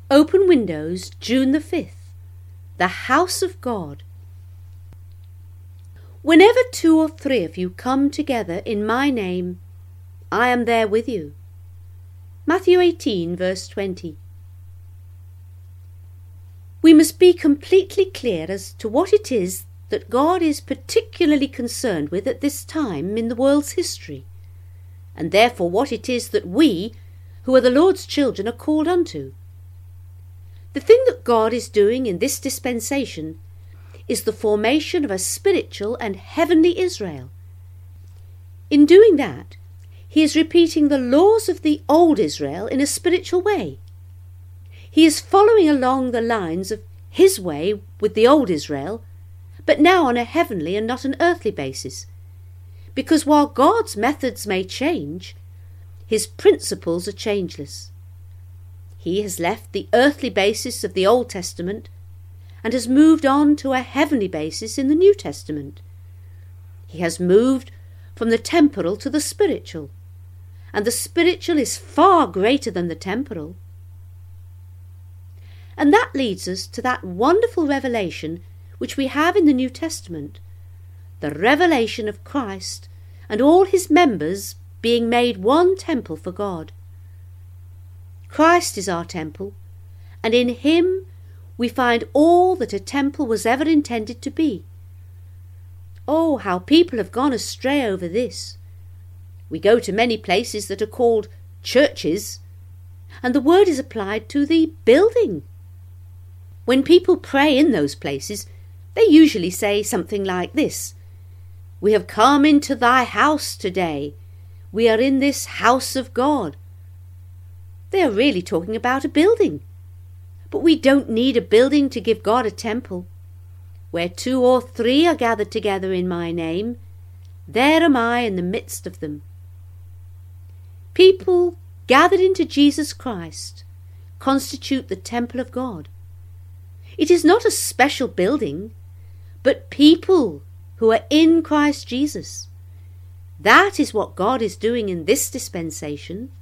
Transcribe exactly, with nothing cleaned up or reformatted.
Open Windows, June the fifth. The House of God. Whenever two or three of you come together in my name, I am there with you. Matthew eighteen, verse twenty. We must be completely clear as to what it is that God is particularly concerned with at this time in the world's history, and therefore what it is that we, who are the Lord's children, are called unto. The thing that God is doing in this dispensation is the formation of a spiritual and heavenly Israel. In doing that, he is repeating the laws of the old Israel in a spiritual way. He is following along the lines of his way with the old Israel, but now on a heavenly and not an earthly basis. Because while God's methods may change, his principles are changeless. He has left the earthly basis of the Old Testament and has moved on to a heavenly basis in the New Testament. He has moved from the temporal to the spiritual, and the spiritual is far greater than the temporal. And that leads us to that wonderful revelation which we have in the New Testament, the revelation of Christ and all his members being made one temple for God. Christ is our temple, and in him we find all that a temple was ever intended to be. Oh, how people have gone astray over this. We go to many places that are called churches, and the word is applied to the building. When people pray in those places, they usually say something like this: "We have come into thy house today. We are in this house of God." They are really talking about a building. But we don't need a building to give God a temple. Where two or three are gathered together in my name, there am I in the midst of them. People gathered into Jesus Christ constitute the temple of God. It is not a special building, but people who are in Christ Jesus. That is what God is doing in this dispensation,